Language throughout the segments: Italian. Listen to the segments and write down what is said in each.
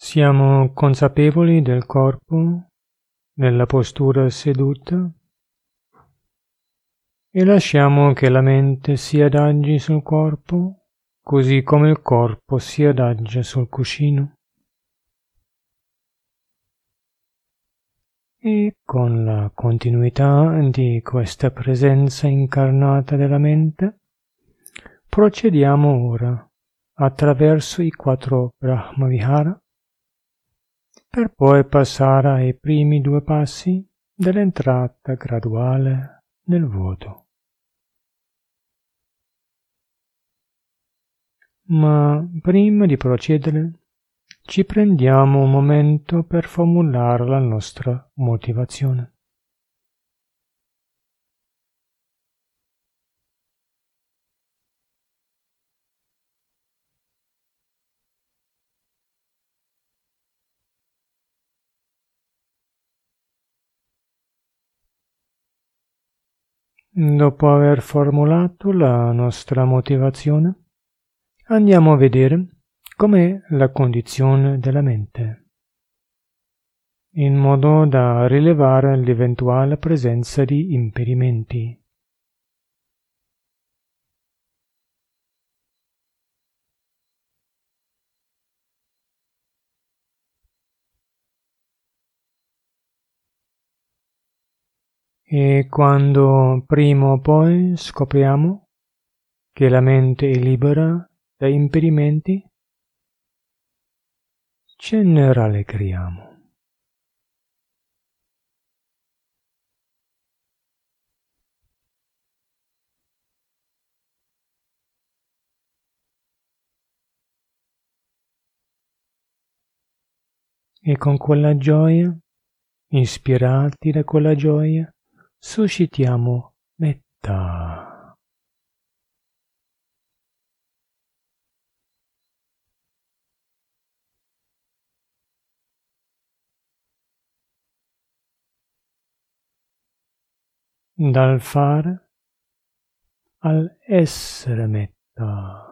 Siamo consapevoli del corpo nella postura seduta e lasciamo che la mente si adagi sul corpo, così come il corpo si adagia sul cuscino. E con la continuità di questa presenza incarnata della mente, procediamo ora attraverso i 4 Brahmavihara per poi passare ai primi 2 passi dell'entrata graduale nel vuoto. Ma prima di procedere ci prendiamo un momento per formulare la nostra motivazione. Dopo aver formulato la nostra motivazione, andiamo a vedere com'è la condizione della mente, in modo da rilevare l'eventuale presenza di impedimenti. E quando prima o poi scopriamo che la mente è libera da impedimenti, ce ne rallegriamo. E con quella gioia, ispirati da quella gioia, suscitiamo metta. Dal fare al essere metta.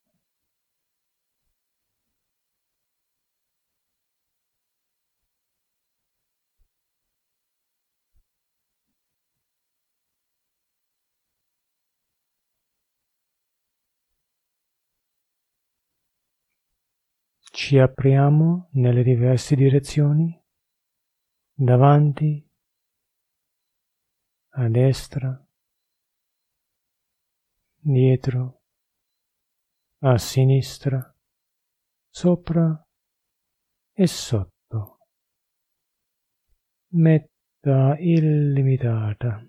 Ci apriamo nelle diverse direzioni, davanti, a destra, dietro, a sinistra, sopra e sotto. Metta illimitata.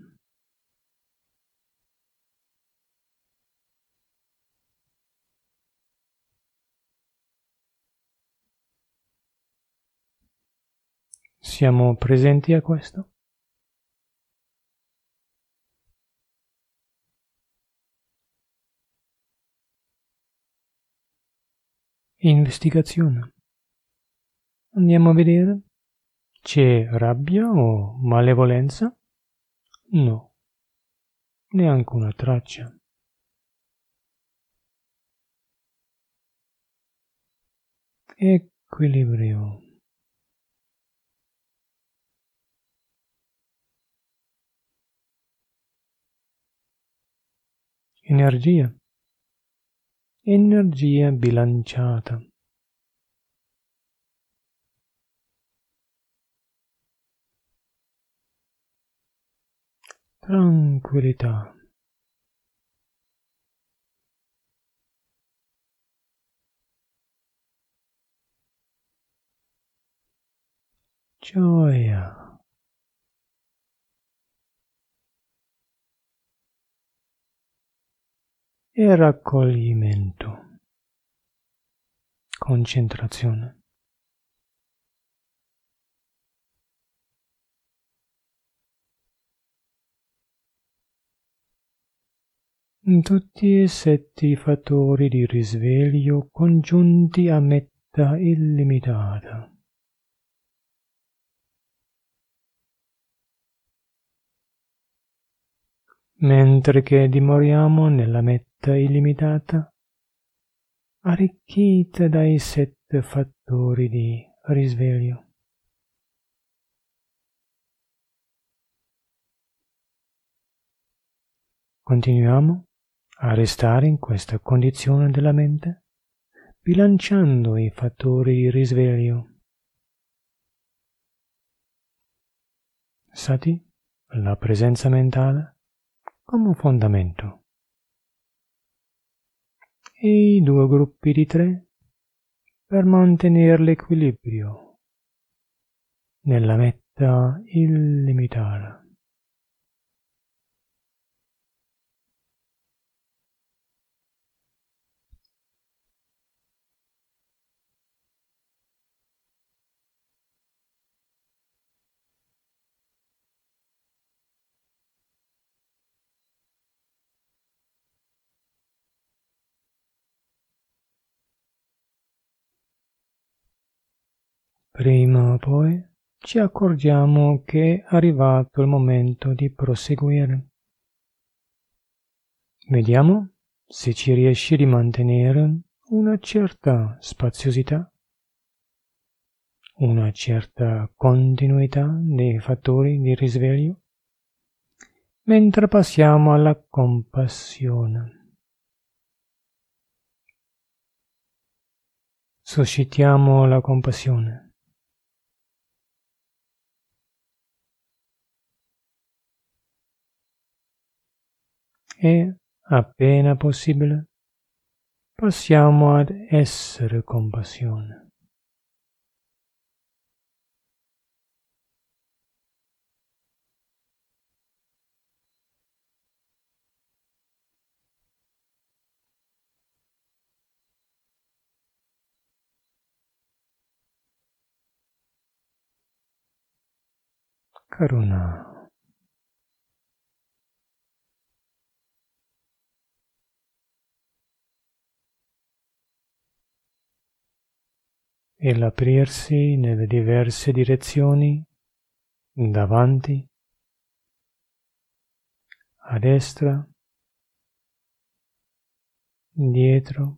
Siamo presenti a questo? Investigazione. Andiamo a vedere. C'è rabbia o malevolenza? No, neanche una traccia. Equilibrio. Energia. Energia bilanciata. Tranquillità. Gioia. E raccoglimento. Concentrazione. Tutti e 7 i fattori di risveglio congiunti a metta illimitata. Mentre che dimoriamo nella metta illimitata, arricchita dai 7 fattori di risveglio. Continuiamo a restare in questa condizione della mente, bilanciando i fattori di risveglio. Sati, la presenza mentale, come un fondamento. E i due gruppi di 3 per mantenere l'equilibrio nella meta illimitata. Prima o poi ci accorgiamo che è arrivato il momento di proseguire. Vediamo se ci riesce di mantenere una certa spaziosità, una certa continuità dei fattori di risveglio, mentre passiamo alla compassione. Suscitiamo la compassione. E, appena possibile, passiamo ad essere compassione. Karuna. E l'aprirsi nelle diverse direzioni, davanti, a destra, dietro,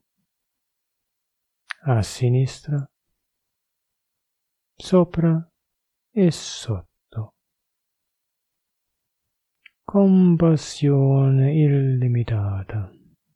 a sinistra, sopra e sotto. Compassione illimitata.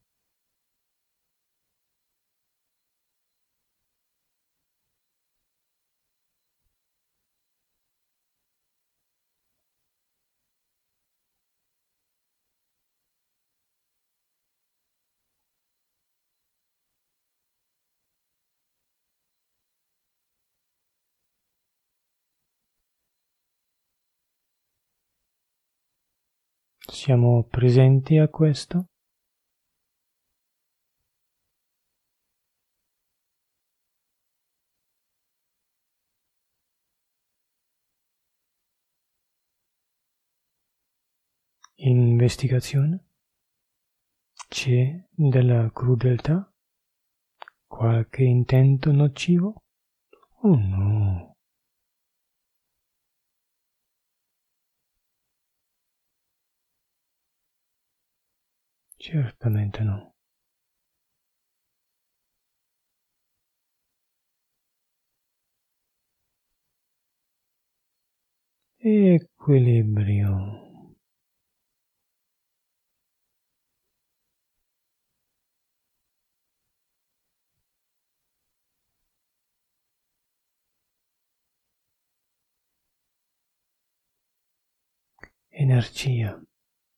Siamo presenti a questo? Investigazione? C'è della crudeltà? Qualche intento nocivo? Oh no! Certamente no. Equilibrio. Energia.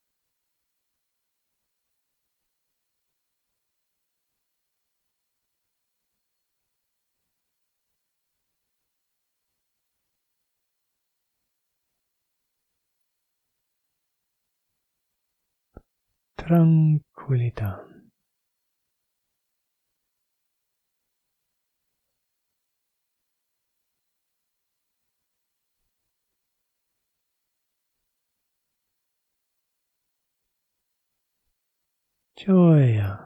Tranquillità. Gioia.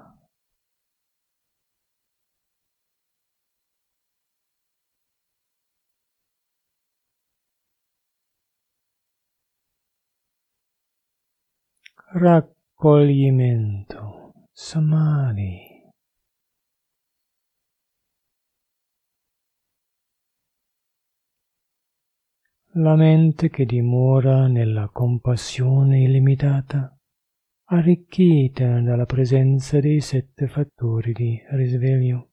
Raccoglimento. Samadhi. la mente che dimora nella compassione illimitata, arricchita dalla presenza dei 7 fattori di risveglio.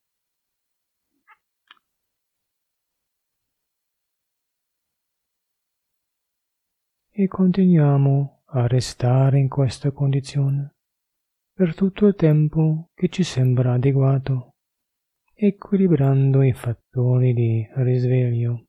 E continuiamo a restare in questa condizione per tutto il tempo che ci sembra adeguato, equilibrando i fattori di risveglio.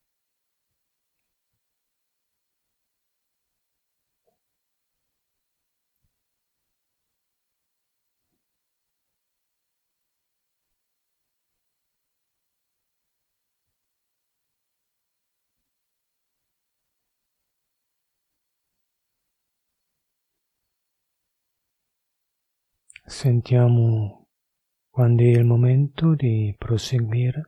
Sentiamo quando è il momento di proseguire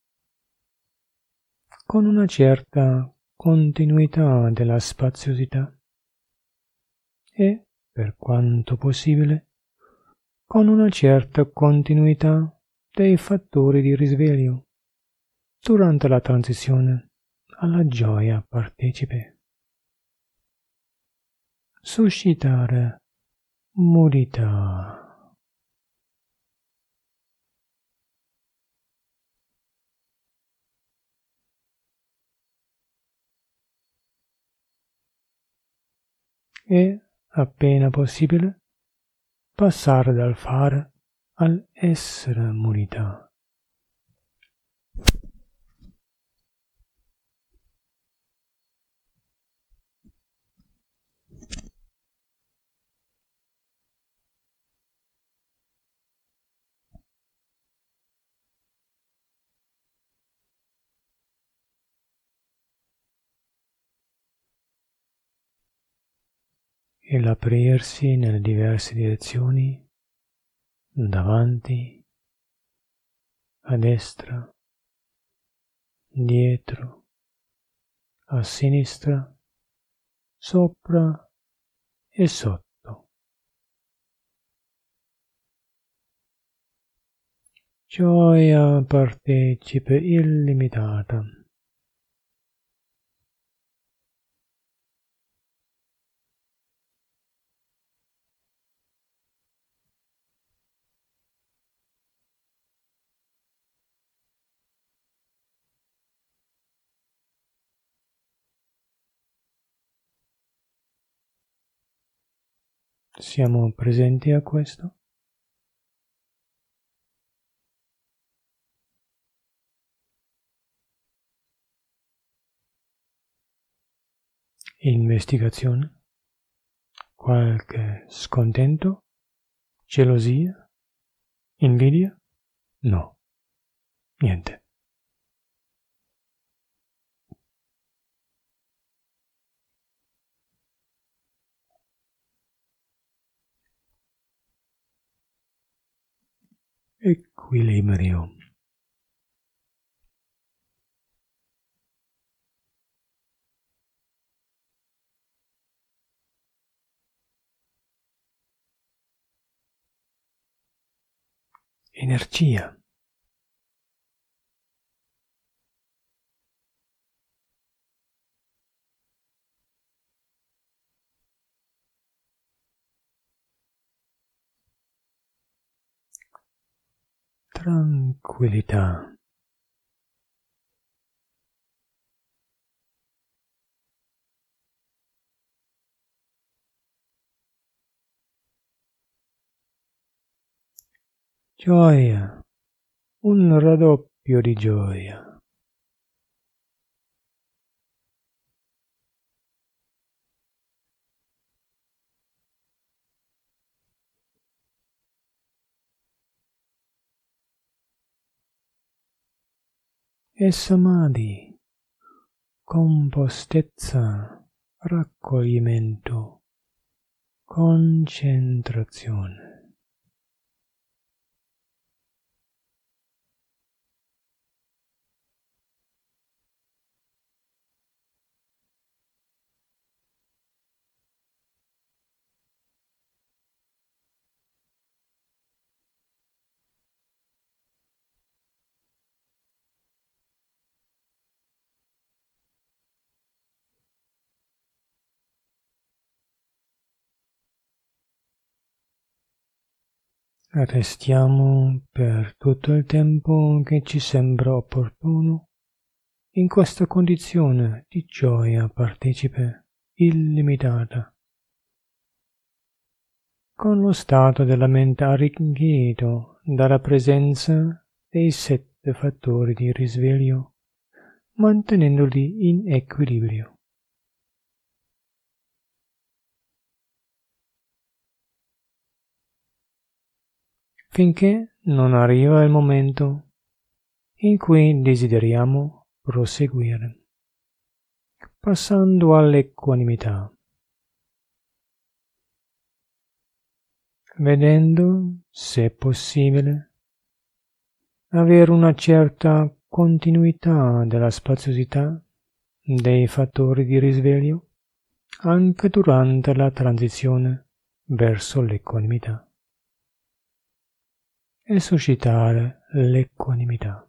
con una certa continuità della spaziosità e, per quanto possibile, con una certa continuità dei fattori di risveglio durante la transizione alla gioia partecipe. Suscitare mudita. E, appena possibile, passare dal fare all'essere mudita. E l'aprirsi nelle diverse direzioni, davanti, a destra, dietro, a sinistra, sopra e sotto. Gioia partecipe illimitata. Siamo presenti a questo? Investigazione? Qualche scontento? Gelosia? Invidia? No, niente. Equilibrio. Energia. Tranquillità. Gioia. Un raddoppio di gioia. E samadhi, compostezza, raccoglimento, concentrazione. Restiamo per tutto il tempo che ci sembra opportuno in questa condizione di gioia partecipe illimitata, con lo stato della mente arricchito dalla presenza dei 7 fattori di risveglio, mantenendoli in equilibrio. Finché non arriva il momento in cui desideriamo proseguire, passando all'equanimità, vedendo, se possibile, avere una certa continuità della spaziosità dei fattori di risveglio anche durante la transizione verso l'equanimità e suscitare l'equanimità.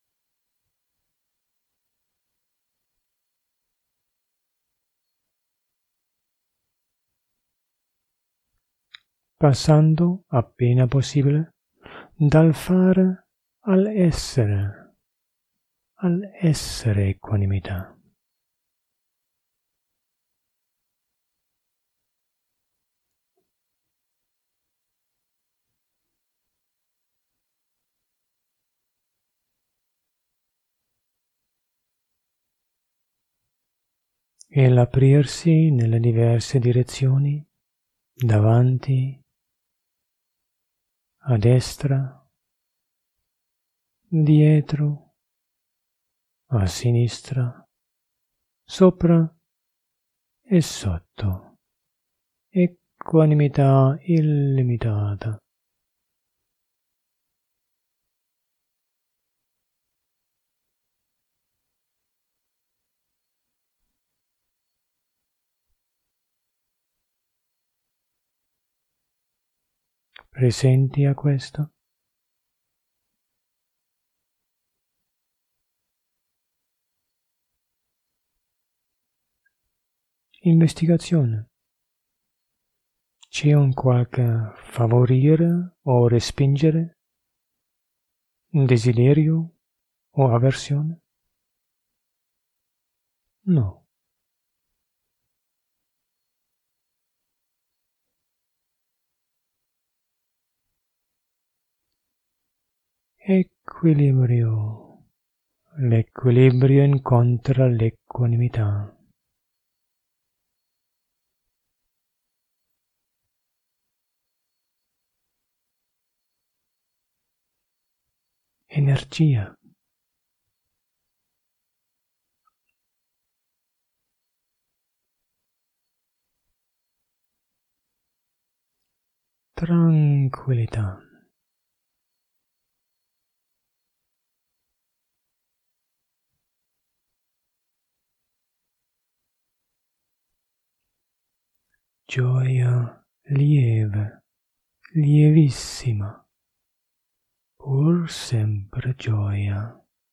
Passando appena possibile dal fare all'essere equanimità. E l'aprirsi nelle diverse direzioni, davanti, a destra, dietro, a sinistra, sopra e sotto. Equanimità illimitata. Presenti a questo? Investigazione. C'è un qualche favorire o respingere? Un desiderio o avversione? No. Equilibrio. L'equilibrio incontra l'equanimità. Energia. Tranquillità. Gioia lieve, lievissima, pur sempre gioia.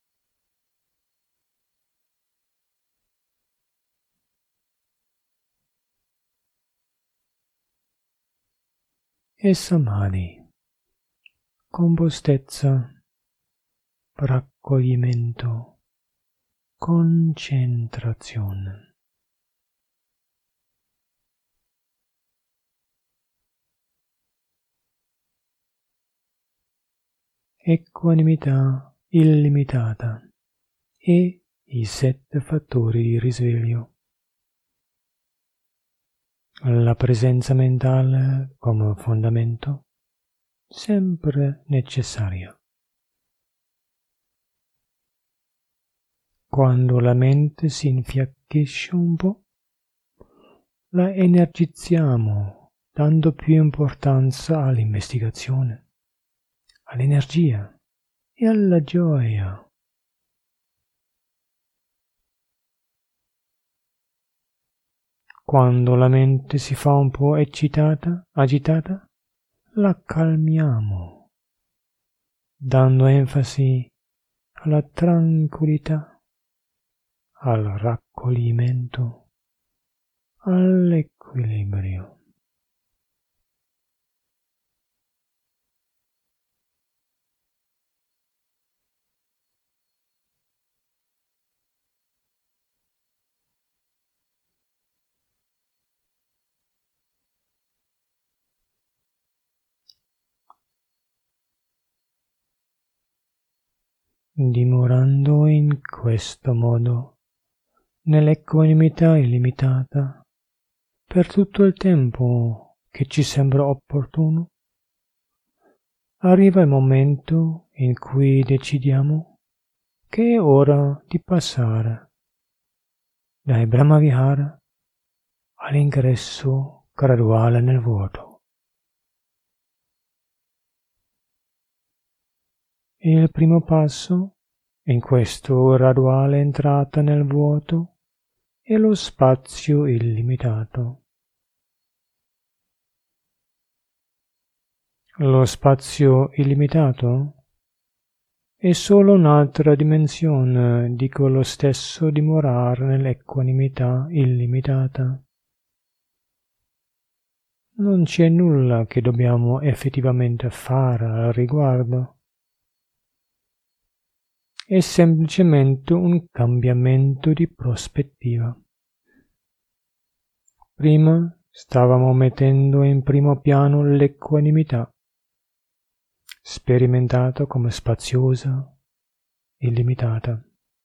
E samadhi, compostezza, raccoglimento, concentrazione. Equanimità illimitata e i 7 fattori di risveglio. La presenza mentale come fondamento, sempre necessaria. Quando la mente si infiacchisce un po', la energizziamo dando più importanza all'investigazione, all'energia e alla gioia. Quando la mente si fa un po' agitata, la calmiamo, dando enfasi alla tranquillità, al raccoglimento, all'equilibrio. dimorando in questo modo, nell'equanimità illimitata, per tutto il tempo che ci sembra opportuno, arriva il momento in cui decidiamo che è ora di passare dai Brahmavihara all'ingresso graduale nel vuoto. Il primo passo in questa graduale entrata nel vuoto è lo spazio illimitato. Lo spazio illimitato è solo un'altra dimensione di quello stesso dimorare nell'equanimità illimitata. Non c'è nulla che dobbiamo effettivamente fare al riguardo. È semplicemente un cambiamento di prospettiva. Prima stavamo mettendo in primo piano l'equanimità, sperimentata come spaziosa, illimitata.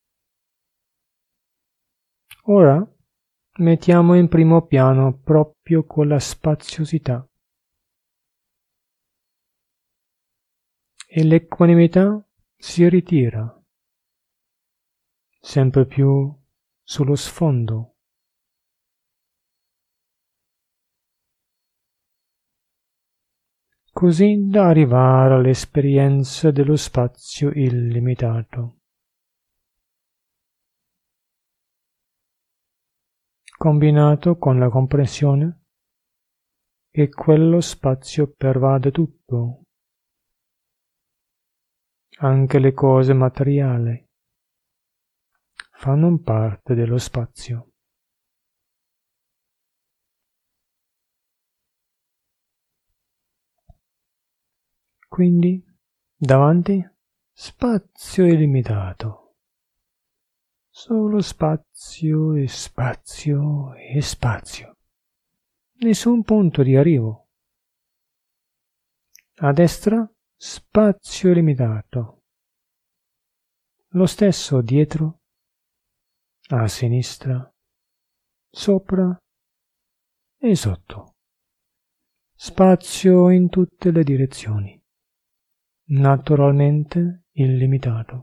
Ora mettiamo in primo piano proprio quella spaziosità. E l'equanimità si ritira sempre più sullo sfondo. Così da arrivare all'esperienza dello spazio illimitato. Combinato con la comprensione che quello spazio pervade tutto, anche le cose materiali fanno parte dello spazio. Quindi, davanti, spazio illimitato. Solo spazio e spazio e spazio. Nessun punto di arrivo. A destra, spazio illimitato. Lo stesso dietro, a sinistra, sopra e sotto. Spazio in tutte le direzioni. Naturalmente illimitato.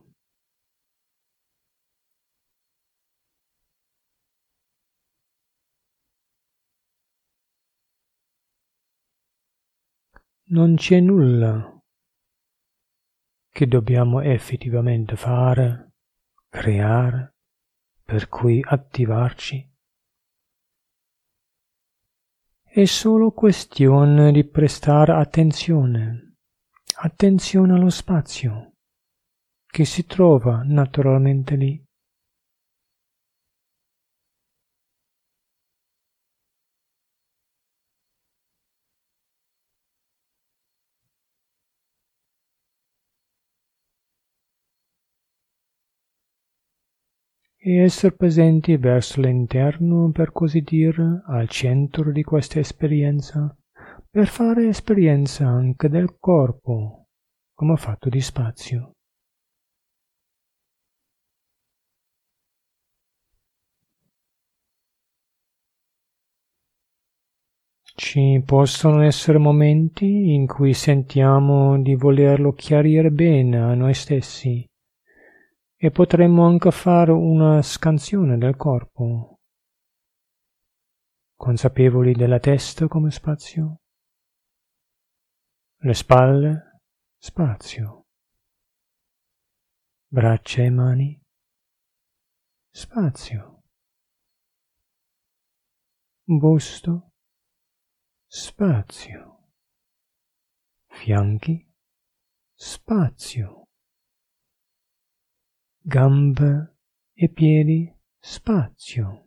Non c'è nulla che dobbiamo effettivamente fare, creare, per cui attivarci. È solo questione di prestare attenzione allo spazio che si trova naturalmente lì. E essere presenti verso l'interno, per così dire, al centro di questa esperienza, per fare esperienza anche del corpo come fatto di spazio. Ci possono essere momenti in cui sentiamo di volerlo chiarire bene a noi stessi e potremmo anche fare una scansione del corpo, consapevoli della testa come spazio, le spalle, spazio, braccia e mani, spazio, busto, spazio, fianchi, spazio, gambe e piedi, spazio.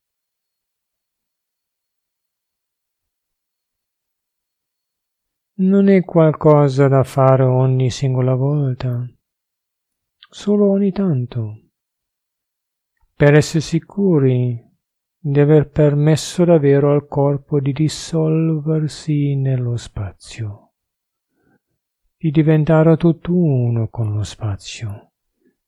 Non è qualcosa da fare ogni singola volta, solo ogni tanto, per essere sicuri di aver permesso davvero al corpo di dissolversi nello spazio, di diventare tutt'uno con lo spazio,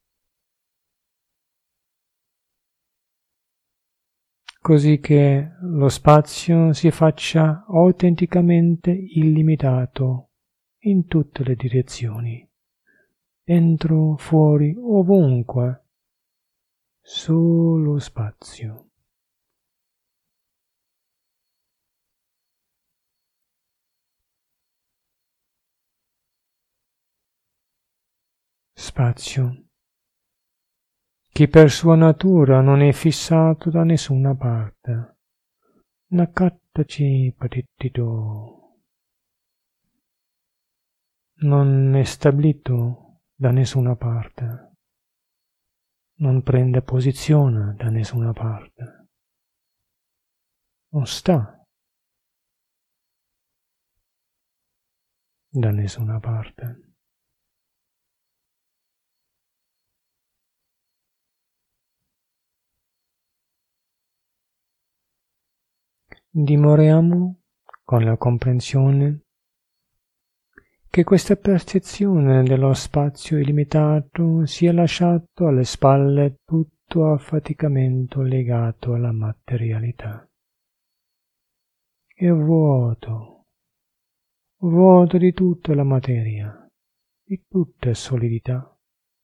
così che lo spazio si faccia autenticamente illimitato in tutte le direzioni, dentro, fuori, ovunque, solo spazio. Spazio che per sua natura non è fissato da nessuna parte. Nakattaci patittito. Non è stabilito da nessuna parte. Non prende posizione da nessuna parte. Non sta da nessuna parte. Dimoriamo con la comprensione che questa percezione dello spazio illimitato sia lasciato alle spalle tutto affaticamento legato alla materialità. È vuoto, vuoto di tutta la materia, di tutta solidità.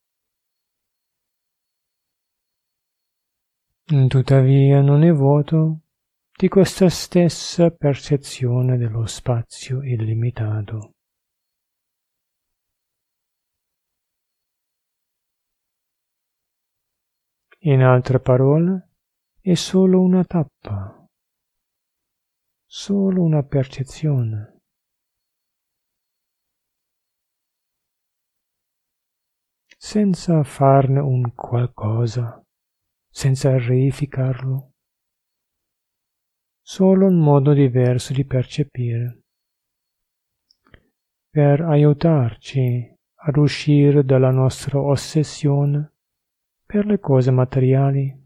Tuttavia non è vuoto di questa stessa percezione dello spazio illimitato. In altre parole, è solo una tappa, solo una percezione. Senza farne un qualcosa, senza reificarlo. Solo un modo diverso di percepire, per aiutarci ad uscire dalla nostra ossessione per le cose materiali.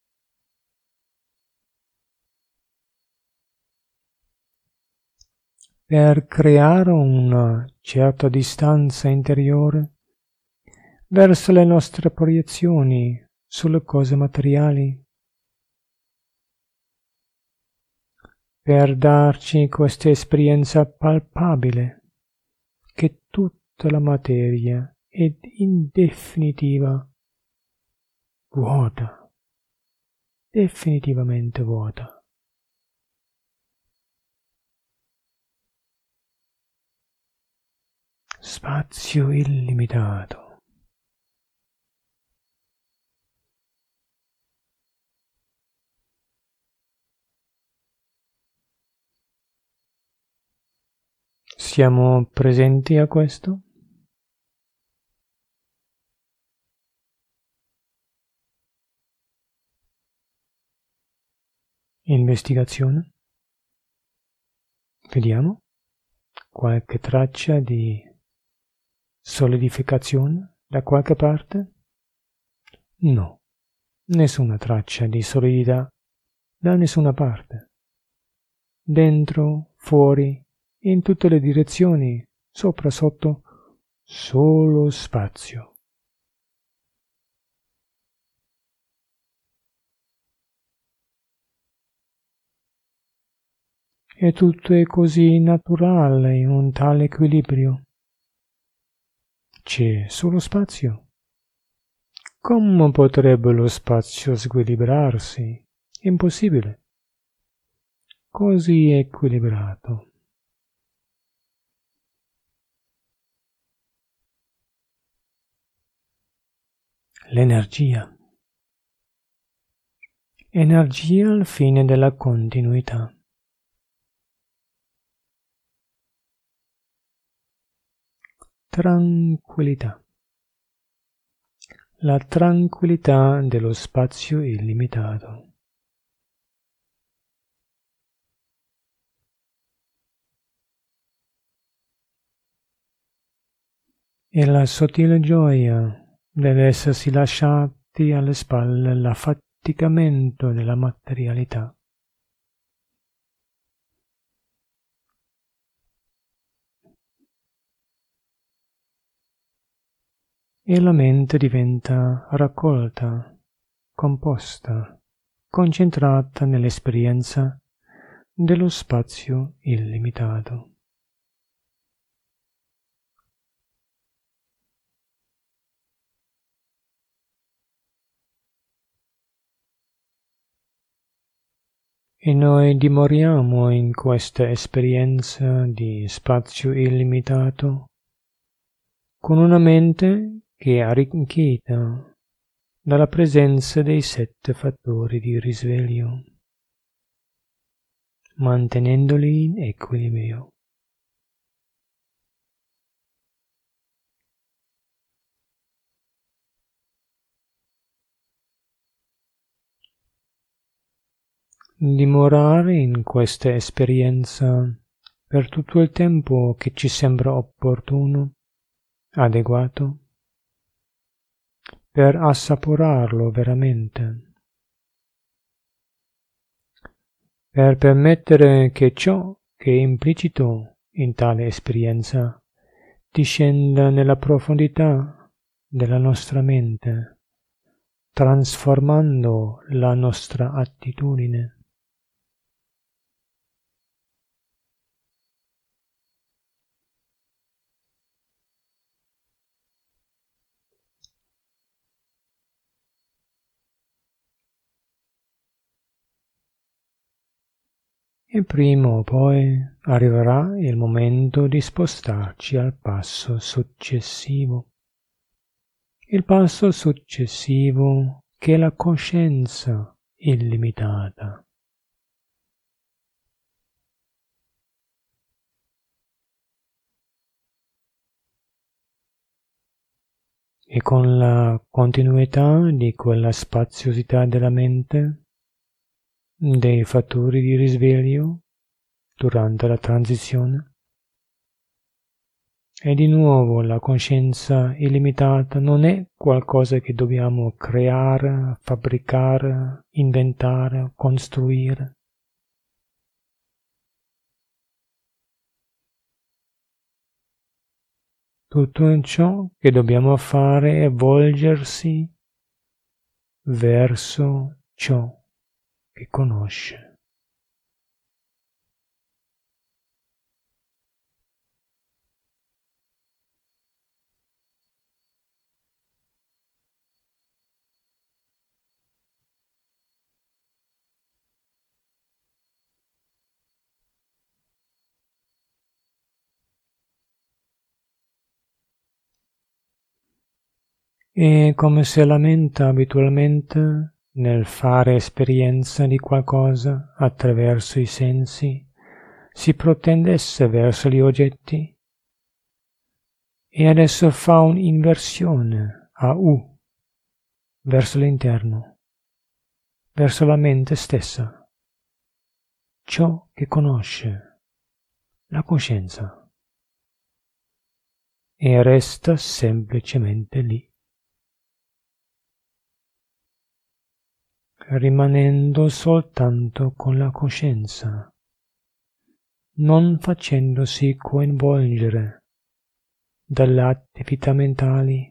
Per creare una certa distanza interiore verso le nostre proiezioni sulle cose materiali, per darci questa esperienza palpabile che tutta la materia è in definitiva vuota, definitivamente vuota. Spazio illimitato. Siamo presenti a questo? Investigazione? Vediamo qualche traccia di solidificazione da qualche parte? No, nessuna traccia di solidità da nessuna parte. Dentro, fuori, in tutte le direzioni, sopra, sotto, solo spazio. E tutto è così naturale in un tale equilibrio. C'è solo spazio. Come potrebbe lo spazio squilibrarsi? Impossibile. Così equilibrato. L'energia. Energia al fine della continuità. Tranquillità. La tranquillità dello spazio illimitato. E la sottile gioia dell'essersi lasciati alle spalle l'affaticamento della materialità. E la mente diventa raccolta, composta, concentrata nell'esperienza dello spazio illimitato. E noi dimoriamo in questa esperienza di spazio illimitato con una mente che è arricchita dalla presenza dei 7 fattori di risveglio, mantenendoli in equilibrio. Dimorare in questa esperienza per tutto il tempo che ci sembra opportuno, adeguato, per assaporarlo veramente, per permettere che ciò che è implicito in tale esperienza discenda nella profondità della nostra mente, trasformando la nostra attitudine. E prima o poi arriverà il momento di spostarci al passo successivo. Il passo successivo che è la coscienza illimitata. E con la continuità di quella spaziosità della mente, dei fattori di risveglio durante la transizione, e di nuovo la coscienza illimitata non è qualcosa che dobbiamo creare, fabbricare, inventare, costruire. Tutto ciò che dobbiamo fare è volgersi verso ciò che conosce. E come se la mente abitualmente, nel fare esperienza di qualcosa attraverso i sensi, si protendesse verso gli oggetti, e adesso fa un'inversione a U, verso l'interno, verso la mente stessa, ciò che conosce, la coscienza, e resta semplicemente lì, rimanendo soltanto con la coscienza, non facendosi coinvolgere dalle attività mentali,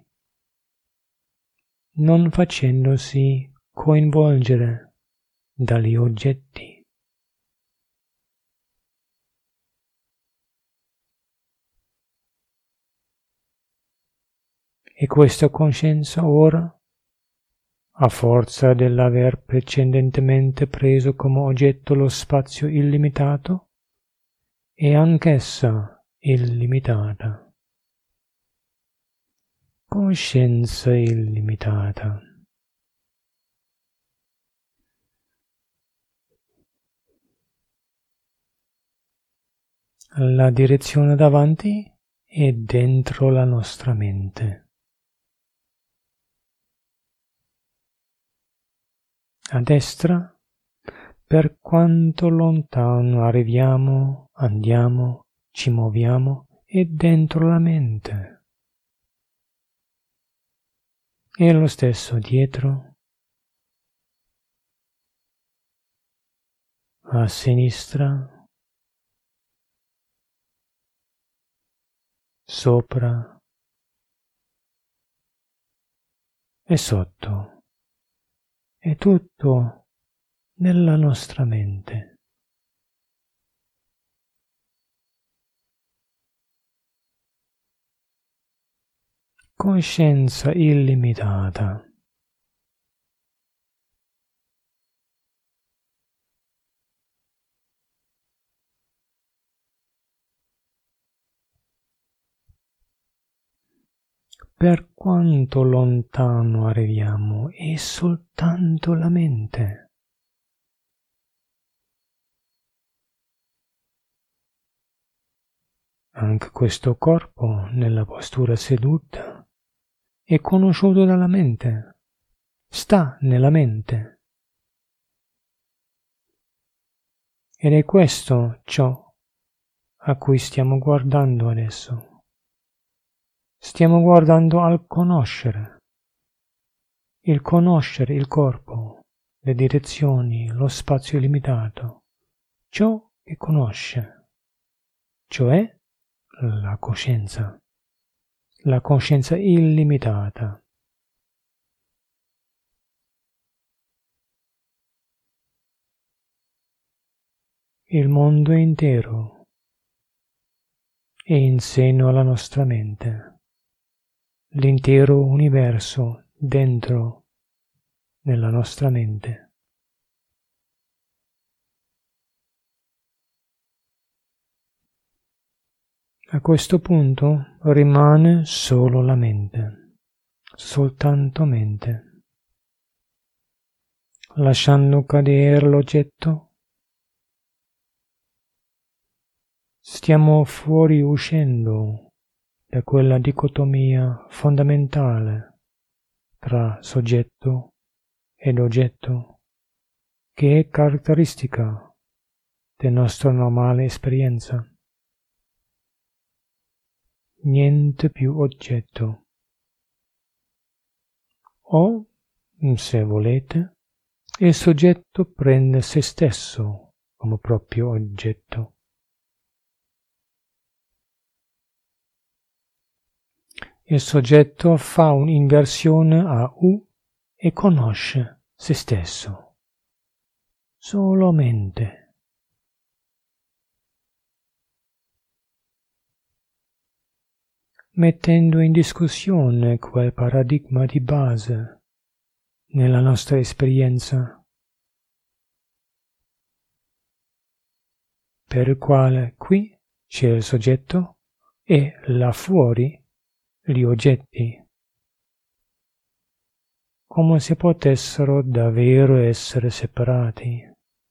non facendosi coinvolgere dagli oggetti. E questa coscienza ora, a forza dell'aver precedentemente preso come oggetto lo spazio illimitato, è anch'essa illimitata. Coscienza illimitata. La direzione davanti è dentro la nostra mente. A destra, per quanto lontano arriviamo, andiamo, ci muoviamo, è dentro la mente. E lo stesso dietro, a sinistra, sopra e sotto. È tutto nella nostra mente. Coscienza illimitata. Per quanto lontano arriviamo, è soltanto la mente. Anche questo corpo, nella postura seduta, è conosciuto dalla mente, sta nella mente. Ed è questo ciò a cui stiamo guardando adesso. Stiamo guardando al conoscere il corpo, le direzioni, lo spazio limitato, ciò che conosce, cioè la coscienza illimitata. Il mondo intero è in seno alla nostra mente. L'intero universo dentro nella nostra mente. A questo punto rimane solo la mente, soltanto mente. Lasciando cadere l'oggetto, stiamo fuoriuscendo da quella dicotomia fondamentale tra soggetto ed oggetto che è caratteristica della nostra normale esperienza. Niente più oggetto. O, se volete, il soggetto prende se stesso come proprio oggetto. Il soggetto fa un'inversione a U e conosce se stesso. Solamente. Mettendo in discussione quel paradigma di base nella nostra esperienza, per il quale qui c'è il soggetto e là fuori gli oggetti, come se potessero davvero essere separati.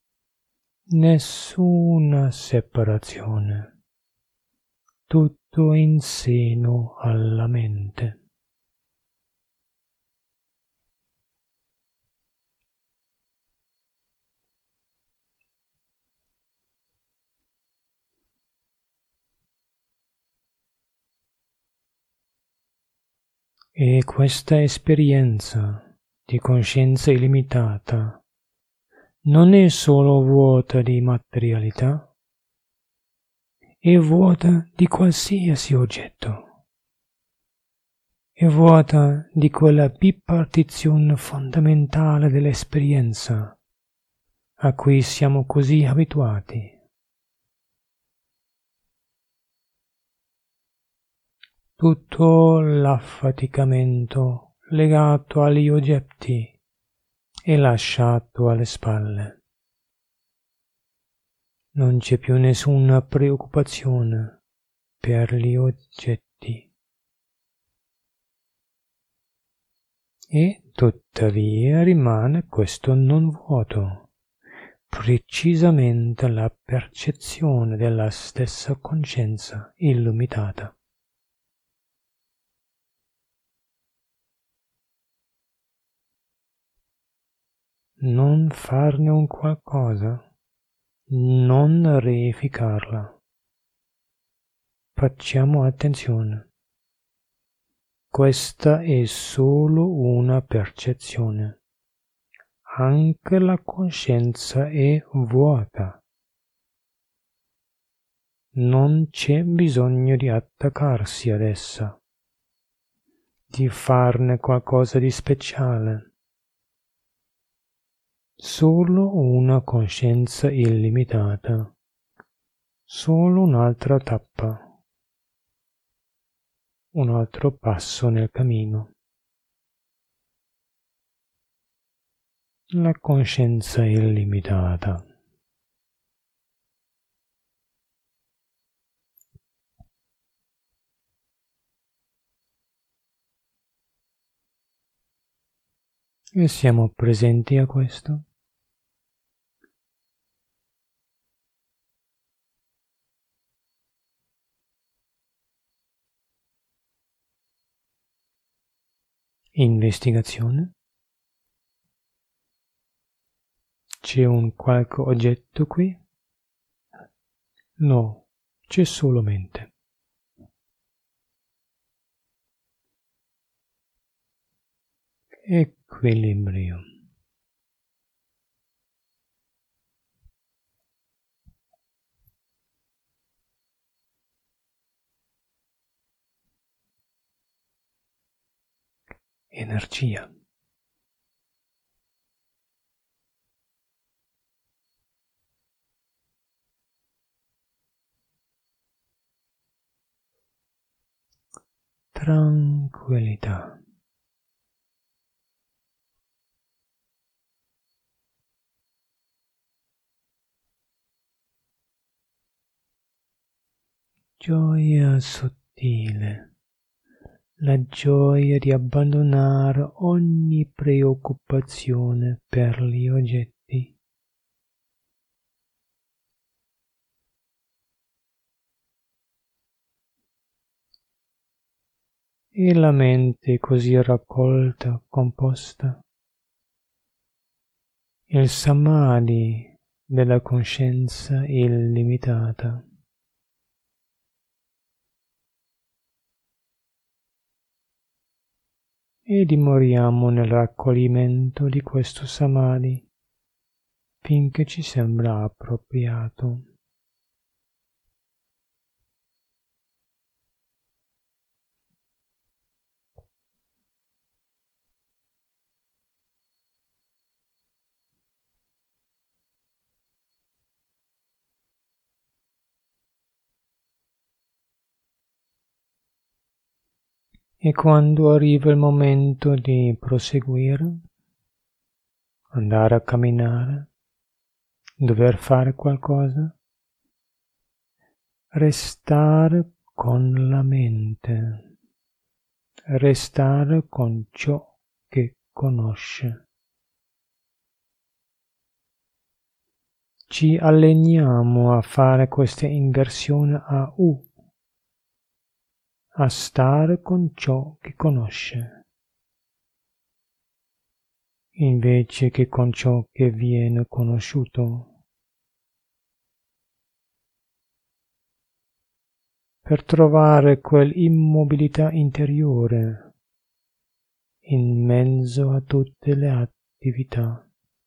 Nessuna separazione, tutto in seno alla mente. E questa esperienza di coscienza illimitata non è solo vuota di materialità, è vuota di qualsiasi oggetto, è vuota di quella bipartizione fondamentale dell'esperienza a cui siamo così abituati. Tutto l'affaticamento legato agli oggetti è lasciato alle spalle. Non c'è più nessuna preoccupazione per gli oggetti. E tuttavia rimane questo non vuoto, precisamente la percezione della stessa coscienza illimitata. Non farne un qualcosa, non reificarla. Facciamo attenzione. Questa è solo una percezione. Anche la coscienza è vuota. Non c'è bisogno di attaccarsi ad essa, di farne qualcosa di speciale. solo una coscienza illimitata, solo un'altra tappa, un altro passo nel cammino. La coscienza illimitata. E siamo presenti a questo. Investigazione. C'è un qualche oggetto qui? No, c'è solo mente. Equilibrio. Energia. Tranquillità. Gioia sottile. La gioia di abbandonare ogni preoccupazione per gli oggetti. E la mente così raccolta, composta, il samadhi della coscienza illimitata. E dimoriamo nel raccoglimento di questo samadhi finché ci sembra appropriato. E quando arriva il momento di proseguire, andare a camminare, dover fare qualcosa, restare con la mente, restare con ciò che conosce. Ci alleniamo a fare questa inversione a U, a stare con ciò che conosce, invece che con ciò che viene conosciuto, per trovare quell'immobilità interiore in mezzo a tutte le attività.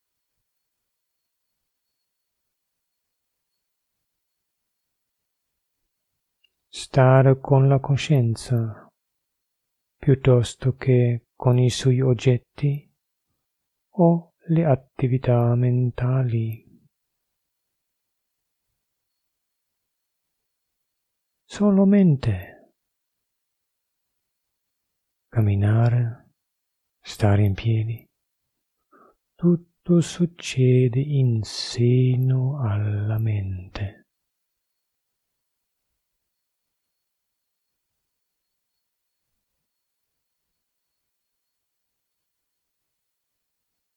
Stare con la coscienza piuttosto che con i suoi oggetti o le attività mentali. Solo mente. Camminare, stare in piedi. Tutto succede in seno alla mente.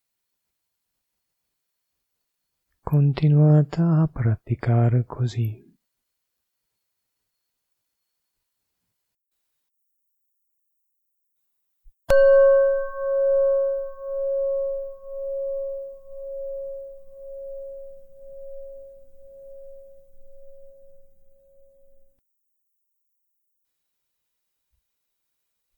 Continuate a praticare così.